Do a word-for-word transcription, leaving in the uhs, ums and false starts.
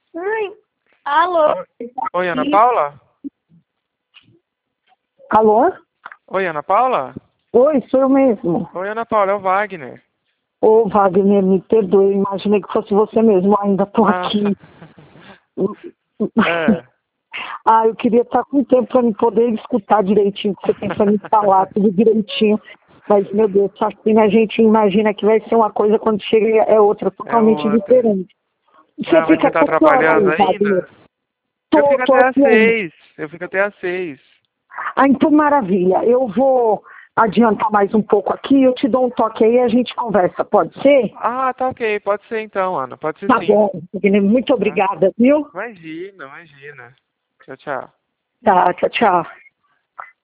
Ai, alô? Oi, Ana Paula? Alô? Oi, Ana Paula? Oi, sou eu mesmo. Oi, Ana Paula, é o Wagner. Ô, Wagner, me perdoe, imaginei que fosse você mesmo, ainda tô Ah, aqui. é. Ah, eu queria estar com tempo para me poder escutar direitinho, que você tem para me falar tudo direitinho. Mas, meu Deus, só que a gente imagina que vai ser uma coisa, quando chega é outra, É totalmente outra. diferente. Você Ah, mas fica você tá até que hora trabalhando aí, Wagner? ainda? Eu Tô, fico tô até às aqui ainda. seis. Eu fico até às seis. Ah, então maravilha. Eu vou adiantar mais um pouco aqui, eu te dou um toque aí e a gente conversa, pode ser? Ah, tá ok. Pode ser então, Ana. Pode ser Tá sim. bom, Wagner, muito Tá? obrigada, viu? Imagina, imagina. Tchau, tchau. Tá, tchau, tchau.